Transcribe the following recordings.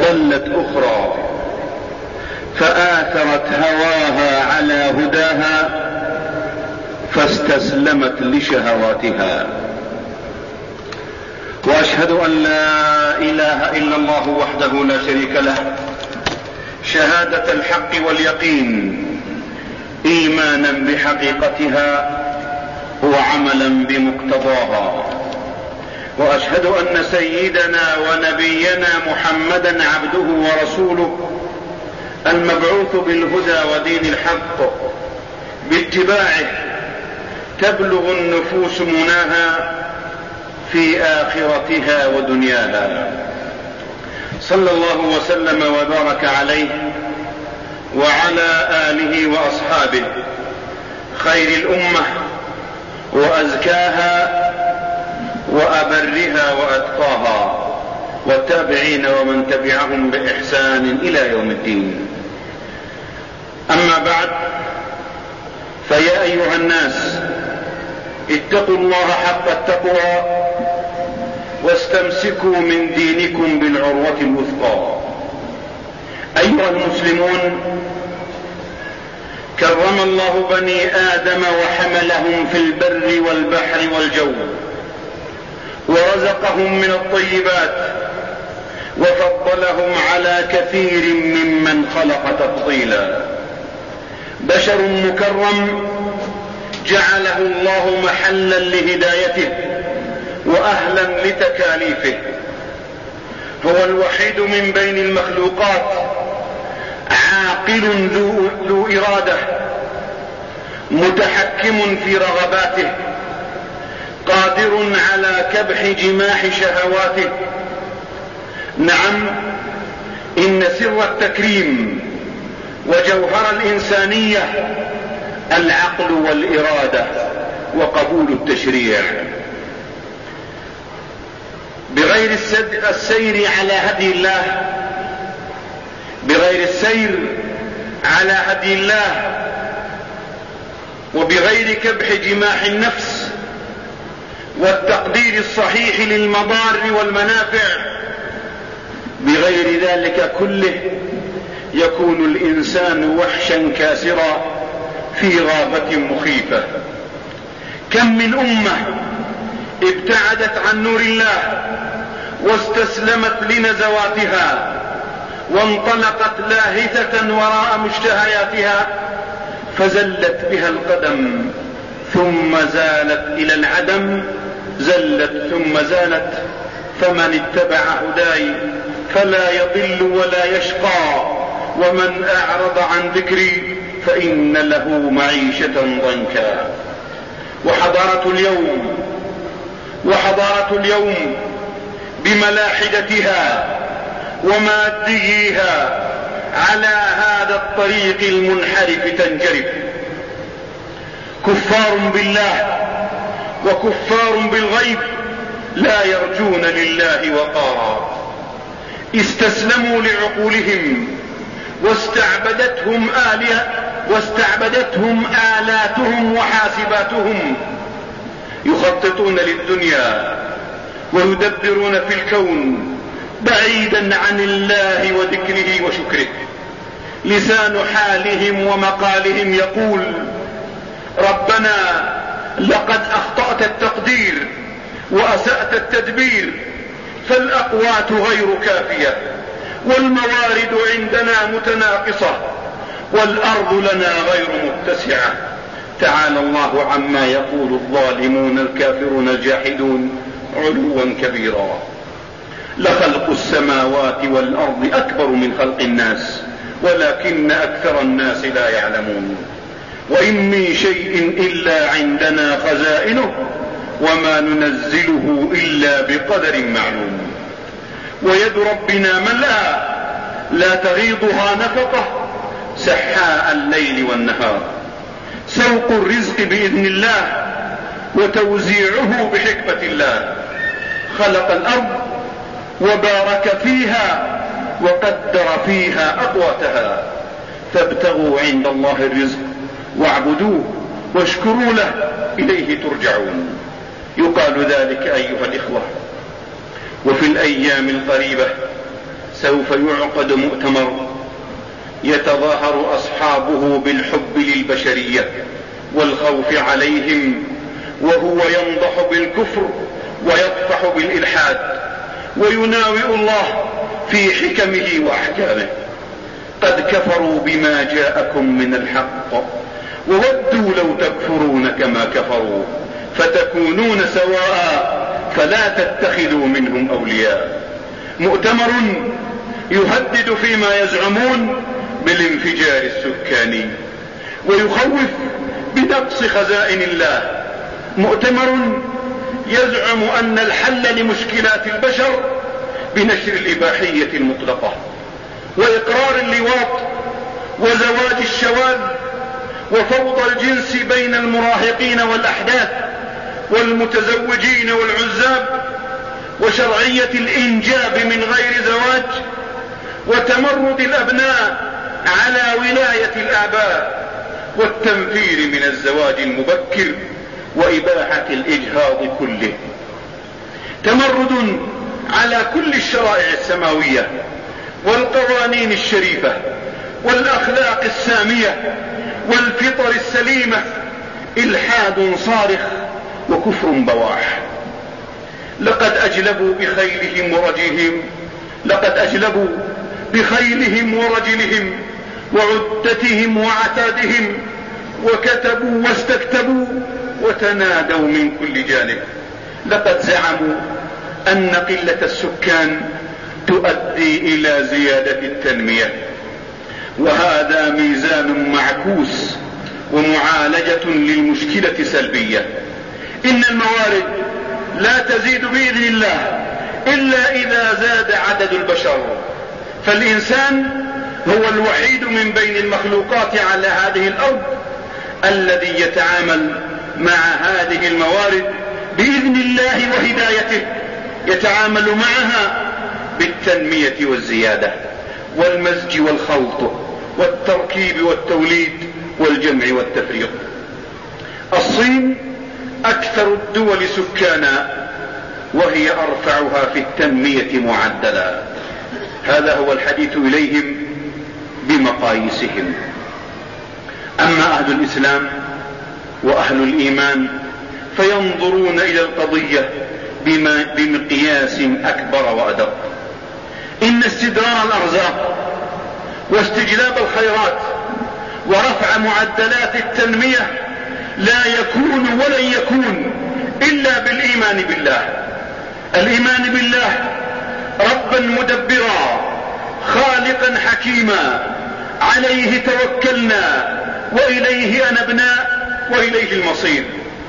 وضلت أخرى فآثرت هواها على هداها فاستسلمت لشهواتها. وأشهد أن لا إله إلا الله وحده لا شريك له شهادة الحق واليقين إيمانا بحقيقتها وعملا بمقتضاها. وأشهد أن سيدنا ونبينا محمدا عبده ورسوله المبعوث بالهدى ودين الحق باتباعه تبلغ النفوس مناها في آخرتها ودنياها. صلى الله وسلم وبارك عليه وعلى آله وأصحابه خير الأمة وأزكاها وأبرها وأتقاها والتابعين ومن تبعهم بإحسان إلى يوم الدين. أما بعد، فيا أيها الناس اتقوا الله حق التقوى واستمسكوا من دينكم بالعروة الوثقى. أيها المسلمون، كرم الله بني آدم وحملهم في البر والبحر والجو ورزقهم من الطيبات وفضلهم على كثير ممن خلق تفضيلا. بشر مكرم جعله الله محلا لهدايته وأهلا لتكاليفه. هو الوحيد من بين المخلوقات عاقل ذو إرادة متحكم في رغباته قادر على كبح جماح شهواته. نعم، إن سر التكريم وجوهر الإنسانية العقل والإرادة وقبول التشريع. بغير السير على هدي الله، بغير السير على هدي الله وبغير كبح جماح النفس والتقدير الصحيح للمضار والمنافع، بغير ذلك كله يكون الإنسان وحشا كاسرا في غابة مخيفة. كم من أمة ابتعدت عن نور الله واستسلمت لنزواتها وانطلقت لاهثة وراء مشتهياتها فزلت بها القدم ثم زالت إلى العدم، زلت ثم زالت. فمن اتبع هداي فلا يضل ولا يشقى، ومن أعرض عن ذكري فإن له معيشة ضنكا. وحضارة اليوم بملاحدتها وماديها على هذا الطريق المنحرف تنجرف. كفار بالله وكفار بالغيب لا يرجون لله وقارا. استسلموا لعقولهم واستعبدتهم آلاتهم وحاسباتهم. يخططون للدنيا ويدبرون في الكون بعيدا عن الله وذكره وشكره. لسان حالهم ومقالهم يقول: ربنا لقد أخطأت التقدير وأسأت التدبير، فالأقوات غير كافية والموارد عندنا متناقصة والأرض لنا غير متسعة. تعالى الله عما يقول الظالمون الكافرون الجاحدون علوا كبيرا. لخلق السماوات والأرض أكبر من خلق الناس ولكن أكثر الناس لا يعلمون. وإن من شيء إلا عندنا خزائنه وما ننزله إلا بقدر معلوم. ويد ربنا ملأى لا تغيضها نفقة سحاء الليل والنهار. سوق الرزق بإذن الله وتوزيعه بحكمة الله. خلق الأرض وبارك فيها وقدر فيها أقواتها. فابتغوا عند الله الرزق واعبدوه واشكروا له إليه ترجعون. يقال ذلك أيها الإخوة. وفي الأيام القريبة سوف يعقد مؤتمر يتظاهر أصحابه بالحب للبشرية والخوف عليهم، وهو ينضح بالكفر ويطفح بالإلحاد ويناوئ الله في حكمه وأحكامه. قد كفروا بما جاءكم من الحق وودوا لو تكفرون كما كفروا فتكونون سواء فلا تتخذوا منهم أولياء. مؤتمر يهدد فيما يزعمون بالانفجار السكاني ويخوف بنقص خزائن الله. مؤتمر يزعم أن الحل لمشكلات البشر بنشر الإباحية المطلقة وإقرار اللواط وزواج الشواذ وفوضى الجنس بين المراهقين والأحداث والمتزوجين والعزاب وشرعية الإنجاب من غير زواج وتمرد الأبناء على ولاية الآباء والتنفير من الزواج المبكر وإباحة الإجهاض كله. تمرد على كل الشرائع السماوية والقوانين الشريفة والأخلاق السامية والفطر السليمة. إلحاد صارخ وكفر بواح. لقد أجلبوا بخيلهم ورجلهم وعدتهم وعتادهم وكتبوا واستكتبوا وتنادوا من كل جانب. لقد زعموا أن قلة السكان تؤدي إلى زيادة التنمية، وهذا ميزان معكوس ومعالجة للمشكلة سلبية. إن الموارد لا تزيد بإذن الله إلا إذا زاد عدد البشر، فالإنسان هو الوحيد من بين المخلوقات على هذه الأرض الذي يتعامل مع هذه الموارد بإذن الله وهدايته، يتعامل معها بالتنمية والزيادة والمزج والخلط والتركيب والتوليد والجمع والتفريق. الصين أكثر الدول سكانا وهي أرفعها في التنمية معدلا. هذا هو الحديث إليهم بمقاييسهم. أما أهل الإسلام وأهل الإيمان فينظرون إلى القضية بمقياس أكبر وأدق. إن استدرار الأرزاق واستجلاب الخيرات ورفع معدلات التنمية لا يكون ولن يكون إلا بالإيمان بالله. الإيمان بالله ربا مدبرا خالقا حكيما عليه توكلنا وإليه أنبنا وإليه المصير.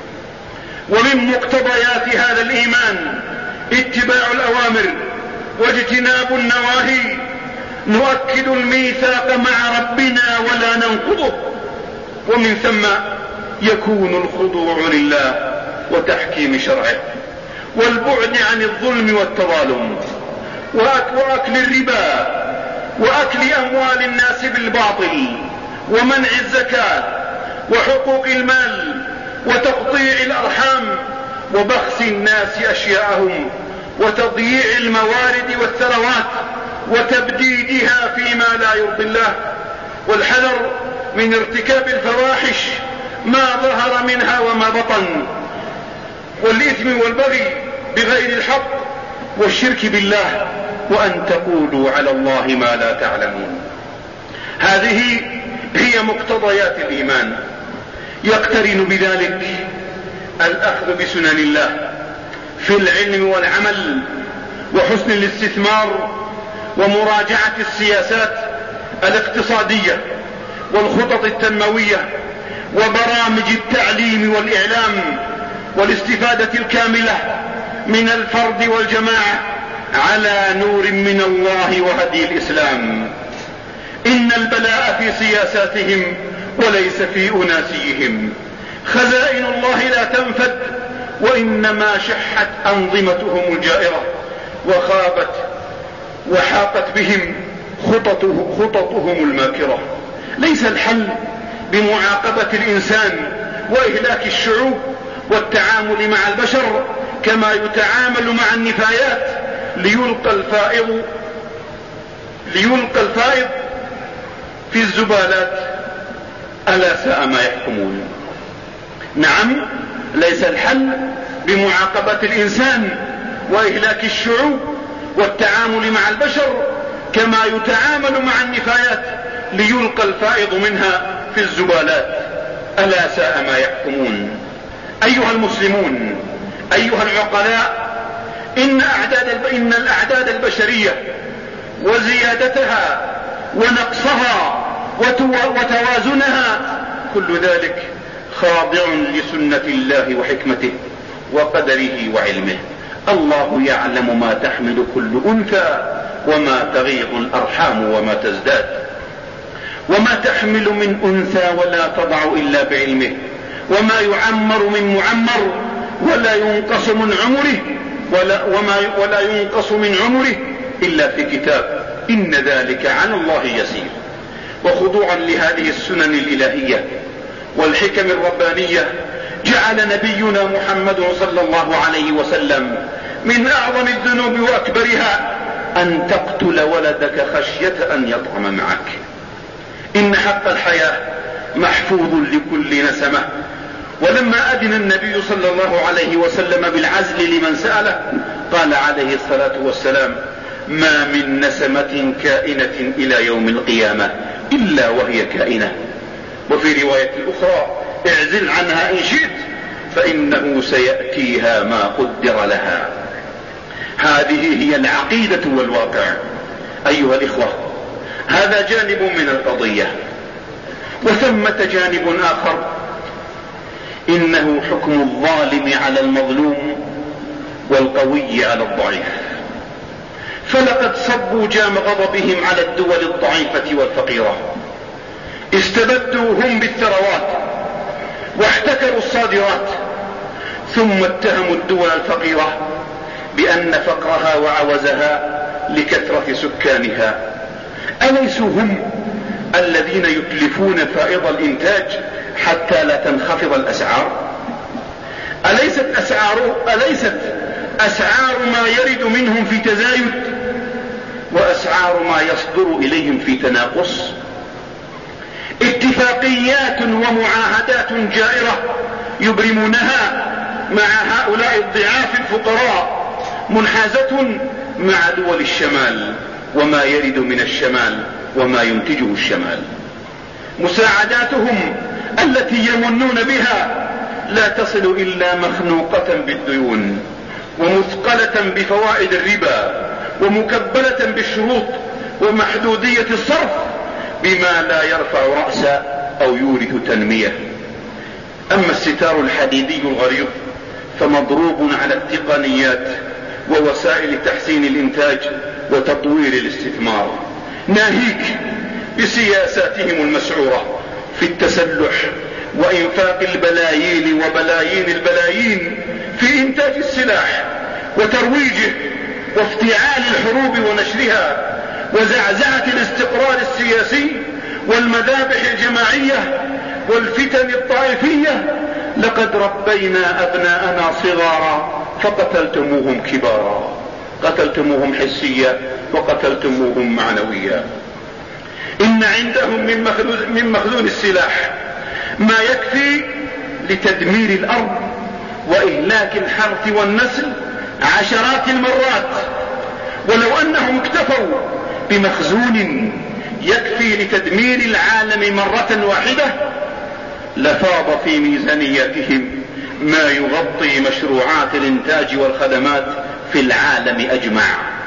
ومن مقتضيات هذا الإيمان اتباع الأوامر واجتناب النواهي. نؤكد الميثاق مع ربنا ولا ننقضه، ومن ثم يكون الخضوع لله وتحكيم شرعه والبعد عن الظلم والتظالم وأكل الربا وأكل أموال الناس بالباطل ومنع الزكاة وحقوق المال وتقطيع الأرحام وبخس الناس أشياءهم وتضييع الموارد والثروات وتبديدها فيما لا يرضي الله، والحذر من ارتكاب الفواحش ما ظهر منها وما بطن، والإثم والبغي بغير الحق والشرك بالله وأن تقولوا على الله ما لا تعلمون. هذه هي مقتضيات الإيمان. يقترن بذلك الأخذ بسنن الله في العلم والعمل وحسن الاستثمار ومراجعة السياسات الاقتصادية والخطط التنموية وبرامج التعليم والإعلام والاستفادة الكاملة من الفرد والجماعة على نور من الله وهدي الإسلام. إن البلاء في سياساتهم وليس في أناسيهم. خزائن الله لا تنفد وإنما شحت أنظمتهم الجائرة وخابت وحاقت بهم خططهم الماكرة. ليس الحل بمعاقبة الإنسان وإهلاك الشعوب والتعامل مع البشر كما يتعامل مع النفايات ليلقى الفائض ليلقى الفائض في الزبالات. ألا ساء ما يحكمون. نعم، ليس الحل بمعاقبة الإنسان وإهلاك الشعوب والتعامل مع البشر كما يتعامل مع النفايات ليلقى الفائض منها في الزبالات. ألا ساء ما يحكمون. أيها المسلمون، أيها العقلاء، إن الأعداد البشرية وزيادتها ونقصها وتوازنها كل ذلك خاضع لسنة الله وحكمته وقدره وعلمه. الله يعلم ما تحمل كل أنثى وما تغيض الأرحام وما تزداد، وما تحمل من أنثى ولا تضع إلا بعلمه، وما يعمر من معمر ولا ينقص من عمره ولا ينقص من عمره إلا في كتاب، إن ذلك على الله يسير. وخضوعا لهذه السنن الإلهية والحكم الربانية جعل نبينا محمد صلى الله عليه وسلم من أعظم الذنوب وأكبرها أن تقتل ولدك خشية أن يطعم معك. إن حق الحياة محفوظ لكل نسمة. ولما أذن النبي صلى الله عليه وسلم بالعزل لمن سأله قال عليه الصلاة والسلام: ما من نسمة كائنة إلى يوم القيامة إلا وهي كائنة. وفي رواية أخرى: اعزل عنها إن شئت فإنه سيأتيها ما قدر لها. هذه هي العقيدة والواقع. أيها الإخوة، هذا جانب من القضية. وثمة جانب آخر، إنه حكم الظالم على المظلوم والقوي على الضعيف. فلقد صبوا جام غضبهم على الدول الضعيفة والفقيرة، استبدوا هم بالثروات واحتكروا الصادرات، ثم اتهموا الدول الفقيرة بأن فقرها وعوزها لكثرة سكانها. أليسوا هم الذين يتلفون فائض الإنتاج حتى لا تنخفض الأسعار؟ أليست أسعار ما يرد منهم في تزايد وأسعار ما يصدر إليهم في تناقص؟ اتفاقيات ومعاهدات جائرة يبرمونها مع هؤلاء الضعاف الفقراء منحازة مع دول الشمال وما يرد من الشمال وما ينتجه الشمال. مساعداتهم التي يمنون بها لا تصل إلا مخنوقة بالديون ومثقلة بفوائد الربا ومكبلة بالشروط ومحدودية الصرف بما لا يرفع رأسا أو يورث تنمية. أما الستار الحديدي الغليظ فمضروب على التقنيات ووسائل تحسين الإنتاج وتطوير الاستثمار، ناهيك بسياساتهم المسعورة في التسلح وإنفاق البلايين وبلايين البلايين في إنتاج السلاح وترويجه وافتعال الحروب ونشرها وزعزعة الاستقرار السياسي والمذابح الجماعية والفتن الطائفية. لقد ربينا أبناءنا صغارا فقتلتموهم كبارا، قتلتموهم حسيا وقتلتموهم معنويا. إن عندهم من مخزون السلاح ما يكفي لتدمير الأرض وإهلاك الحرث والنسل عشرات المرات. ولو أنهم اكتفوا بمخزون يكفي لتدمير العالم مرة واحدة لفاض في ميزانيتهم ما يغطي مشروعات الإنتاج والخدمات في العالم أجمع.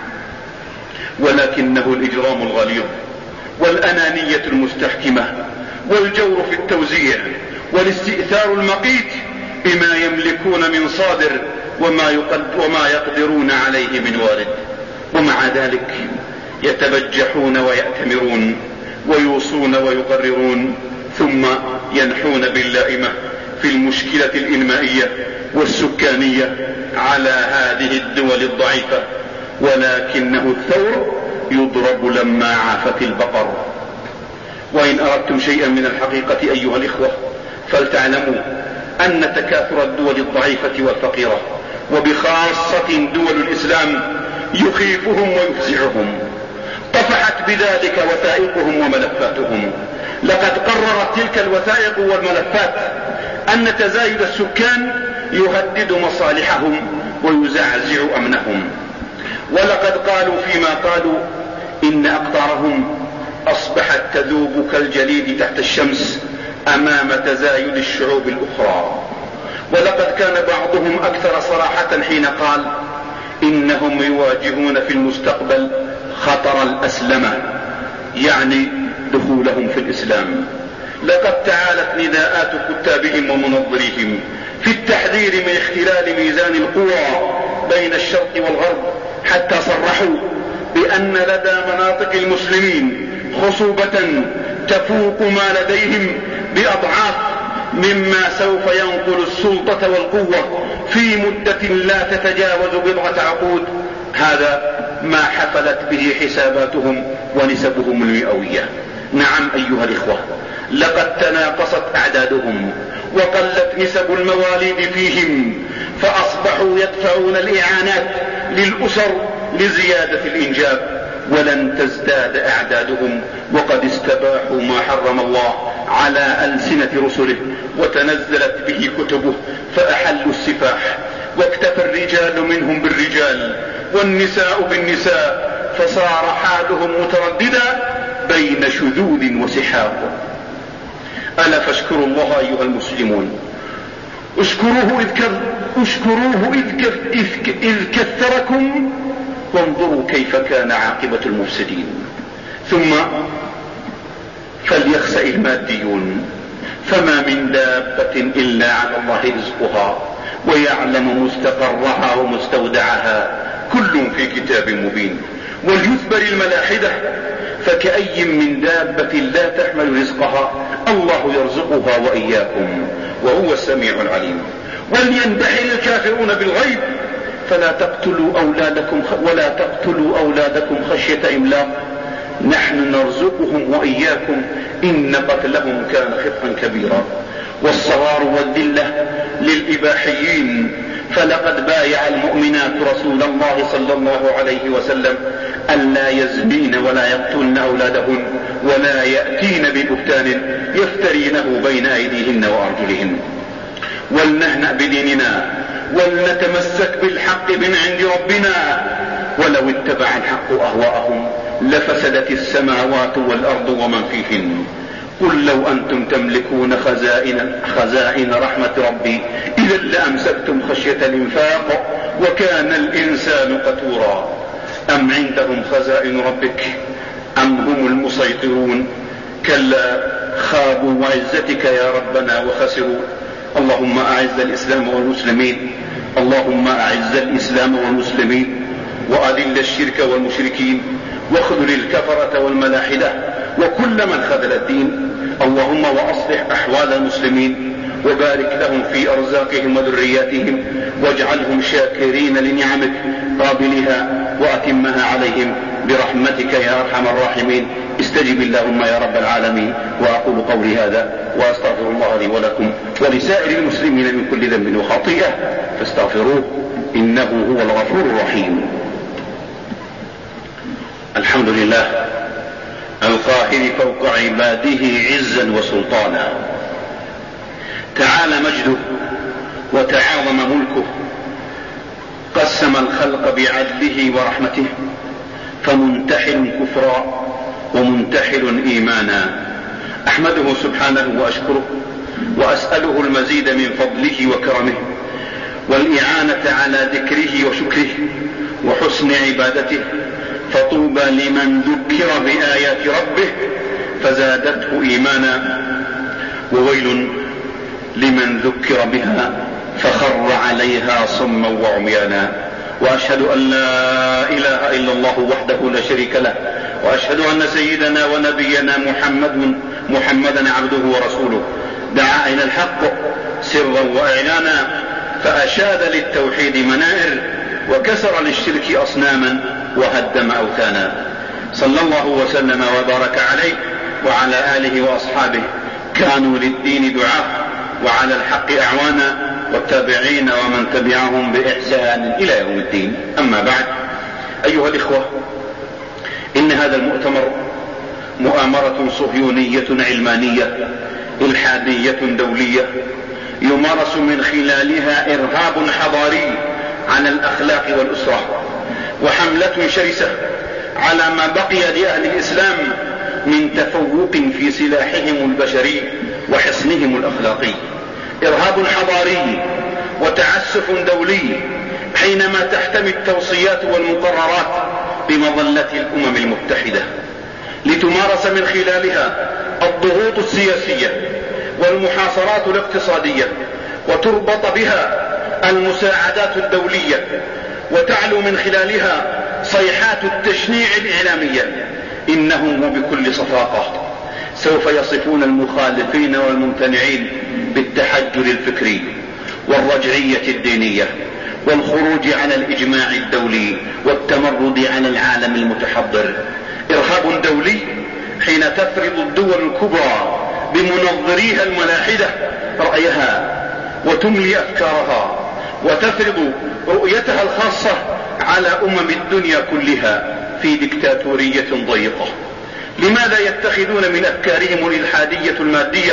ولكنه الإجرام الغليظ والأنانية المستحكمة والجور في التوزيع والاستئثار المقيت بما يملكون من صادر وما يقدرون عليه من وارد. ومع ذلك يتبجحون ويأتمرون ويوصون ويقررون ثم ينحون باللائمة في المشكلة الإنمائية والسكانية على هذه الدول الضعيفة. ولكنه الثور يضرب لما عافت البقر. وإن أردتم شيئا من الحقيقة أيها الإخوة فلتعلموا أن تكاثر الدول الضعيفة والفقيرة وبخاصة دول الإسلام يخيفهم ويفزعهم. طفحت بذلك وثائقهم وملفاتهم. لقد قررت تلك الوثائق والملفات أن تزايد السكان يهدد مصالحهم ويزعزع أمنهم. ولقد قالوا فيما قالوا إن أقطارهم أصبحت تذوب كالجليد تحت الشمس أمام تزايد الشعوب الأخرى. ولقد كان بعضهم أكثر صراحة حين قال إنهم يواجهون في المستقبل خطر الأسلمة، يعني دخولهم في الإسلام. لقد تعالت نداءات كتابهم ومنظريهم في التحذير من اختلال ميزان القوى بين الشرق والغرب، حتى صرحوا بأن لدى مناطق المسلمين خصوبة تفوق ما لديهم بأضعاف مما سوف ينقل السلطة والقوة في مدة لا تتجاوز بضعة عقود. هذا ما حفلت به حساباتهم ونسبهم المئوية. نعم أيها الإخوة، لقد تناقصت أعدادهم وقلت نسب المواليد فيهم، فأصبحوا يدفعون الإعانات للأسر لزيادة الإنجاب، ولن تزداد أعدادهم وقد استباحوا ما حرم الله على ألسنة رسله وتنزلت به كتبه، فأحلوا السفاح واكتفى الرجال منهم بالرجال والنساء بالنساء، فصار حالهم مترددا بين شذوذ وسحاق. ألا فاشكروا الله أيها المسلمون، اشكروه إذ كثركم وانظروا كيف كان عاقبة المفسدين. ثم فليخسأ الماديون، فما من دابة إلا على الله رزقها ويعلم مستقرها ومستودعها، كل في كتاب مبين. وليثبر الملاحدة، فكأي من دابة لا تحمل رزقها الله يرزقها وإياكم وهو السميع العليم. وليندحل الكافرون بالغيب، ولا تقتلوا أولادكم خشية إملاق، نحن نرزقهم وإياكم إن قتلهم كان خطئا كبيرا. والصغار والذلة للإباحيين، فلقد بايع المؤمنات رسول الله صلى الله عليه وسلم ألا يزنين ولا يقتلن أولادهن ولا يأتين ببهتان يفترينه بين أيديهن وأرجلهن. ولنهنأ بديننا ولنتمسك بالحق من عند ربنا، ولو اتبع الحق أهواءهم لفسدت السماوات والأرض ومن فيهن. قل لو أنتم تملكون خزائن رحمة ربي إذا لأمسكتم خشية الإنفاق وكان الإنسان قتورا. أم عندهم خزائن ربك أم هم المسيطرون؟ كلا خابوا وعزتك يا ربنا وخسروا. اللهم أعز الإسلام والمسلمين، اللهم أعز الإسلام والمسلمين وأذل الشرك والمشركين واخذل الكفرة والملاحدة وكل من خذل الدين. اللهم وأصلح أحوال المسلمين وبارك لهم في أرزاقهم وذرياتهم واجعلهم شاكرين لنعمك قابلها وأتمها عليهم برحمتك يا أرحم الراحمين. استجب اللهم يا رب العالمين. وأقول قولي هذا وأستغفر الله لي ولكم ولسائر المسلمين من كل ذنب وخطيئة فاستغفروه إنه هو الغفور الرحيم. الحمد لله القاهر فوق عباده عزا وسلطانا، تعالى مجده وتعاظم ملكه، قسم الخلق بعدله ورحمته، فمنتحل كفرا ومنتحل إيمانا. أحمده سبحانه وأشكره وأسأله المزيد من فضله وكرمه والإعانة على ذكره وشكره وحسن عبادته. فطوبى لمن ذكر بآيات ربه فزادته إيمانا، وويل لمن ذكر بها فخر عليها صما وعميانا. وأشهد أن لا إله إلا الله وحده لا شريك له، وأشهد أن سيدنا ونبينا محمدا عبده ورسوله، دعا إلى الحق سرا وإعلانا، فأشاد للتوحيد منائر وكسر للشرك أصناما وهدم أوثانا. صلى الله وسلم وبارك عليه وعلى آله وأصحابه، كانوا للدين دعاة وعلى الحق أعوانا، والتابعين ومن تبعهم بإحسان إلى يوم الدين. أما بعد، أيها الإخوة، إن هذا المؤتمر مؤامرة صهيونية علمانية إلحادية دولية يمارس من خلالها إرهاب حضاري على الأخلاق والأسرة، وحملة شرسة على ما بقي لأهل الإسلام من تفوق في سلاحهم البشري وحصنهم الأخلاقي. إرهاب حضاري وتعسف دولي حينما تحتمي التوصيات والمقررات بمظلة الأمم المتحدة لتمارس من خلالها الضغوط السياسية والمحاصرات الاقتصادية، وتربط بها المساعدات الدولية، وتعلو من خلالها صيحات التشنيع الإعلامية. إنهم وبكل صفاقة سوف يصفون المخالفين والممتنعين بالتحجر الفكري والرجعية الدينية والخروج على الإجماع الدولي والتمرد على العالم المتحضر. إرهاب دولي حين تفرض الدول الكبرى بمنظريها الملاحدة رأيها وتملي أفكارها وتفرض رؤيتها الخاصة على الدنيا كلها في ديكتاتورية ضيقة. لماذا يتخذون من أفكارهم الإلحادية المادية؟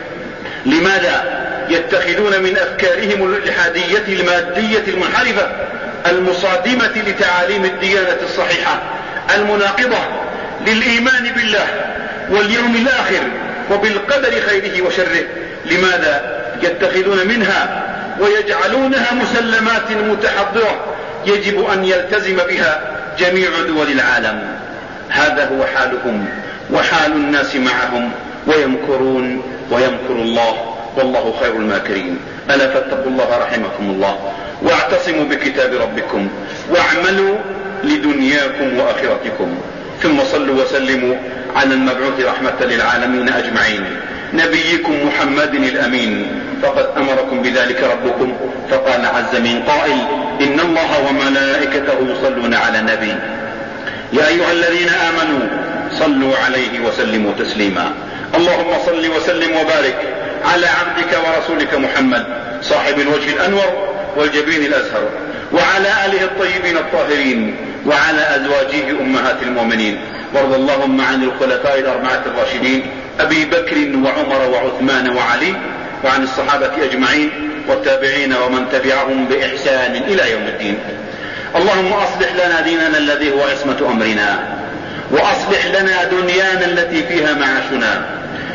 لماذا يتخذون من أفكارهم الإلحادية المادية المنحرفة المصادمة لتعاليم الديانة الصحيحة المناقضة للإيمان بالله واليوم الآخر وبالقدر خيره وشره؟ لماذا يتخذون منها ويجعلونها مسلمات متحضرة يجب أن يلتزم بها جميع دول العالم؟ هذا هو حالهم وحال الناس معهم، ويمكرون ويمكر الله والله خير الماكرين. ألا فاتقوا الله رحمكم الله، واعتصموا بكتاب ربكم، واعملوا لدنياكم وآخرتكم، ثم صلوا وسلموا على المبعوث رحمة للعالمين أجمعين نبيكم محمد الأمين، فقد أمركم بذلك ربكم فقال عز من قائل: إن الله وملائكته يصلون على النبي يا أيها الذين آمنوا صلوا عليه وسلموا تسليما. اللهم صل وسلم وبارك على عبدك ورسولك محمد صاحب الوجه الأنور والجبين الأزهر، وعلى آله الطيبين الطاهرين، وعلى أزواجه أمهات المؤمنين، وارض اللهم عن الخلفاء الأربعة الراشدين أبي بكر وعمر وعثمان وعلي، وعن الصحابة أجمعين والتابعين ومن تبعهم بإحسان إلى يوم الدين. اللهم أصلح لنا ديننا الذي هو عصمة أمرنا، وأصلح لنا دنيانا التي فيها معاشنا،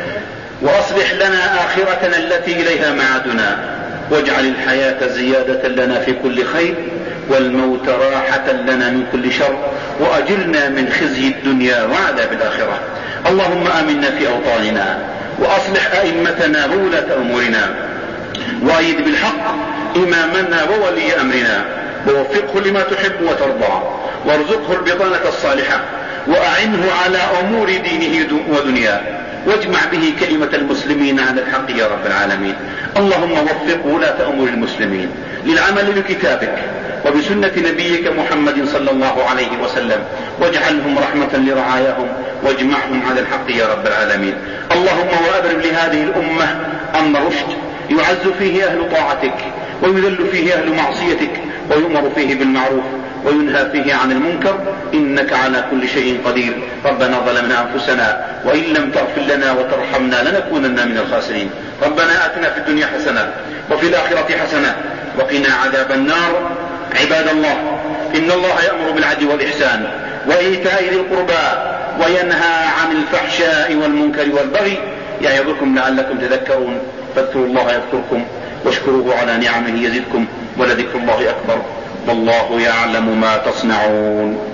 وأصلح لنا آخرتنا التي إليها معادنا، واجعل الحياة زيادة لنا في كل خير والموت راحة لنا من كل شر، وأجرنا من خزي الدنيا وعذاب الآخرة. اللهم آمنا في أوطاننا، وأصلح أئمتنا وولاة أمورنا، وأيد بالحق إمامنا وولي أمرنا، ووفقه لما تحب وترضى، وارزقه البطانة الصالحة، وأعنه على أمور دينه ودنياه، واجمع به كلمة المسلمين على الحق يا رب العالمين. اللهم وفق ولاة أمور المسلمين للعمل بكتابك وبسنة نبيك محمد صلى الله عليه وسلم، واجعلهم رحمة لرعاياهم، واجمعهم على الحق يا رب العالمين. اللهم وأبرم لهذه الأمة أمر رشد يعز فيه أهل طاعتك، ويذل فيه أهل معصيتك، ويؤمر فيه بالمعروف وينهى فيه عن المنكر، إنك على كل شيء قدير. ربنا ظلمنا أنفسنا وإن لم تغفر لنا وترحمنا لنكونن من الخاسرين. ربنا آتنا في الدنيا حسنة وفي الآخرة حسنة وقنا عذاب النار. عباد الله، إن الله يأمر بالعدل والإحسان وإيتاء ذي القربى وينهى عن الفحشاء والمنكر والبغي، يعظكم لعلكم تذكرون. فاذكروا الله يذكركم، واشكروه على نعمه يزدكم، ولذكر الله أكبر، والله يعلم ما تصنعون.